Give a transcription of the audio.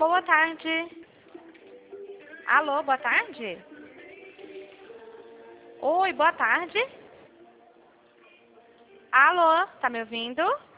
Boa tarde. Alô, boa tarde? Oi, boa tarde. Alô, tá me ouvindo?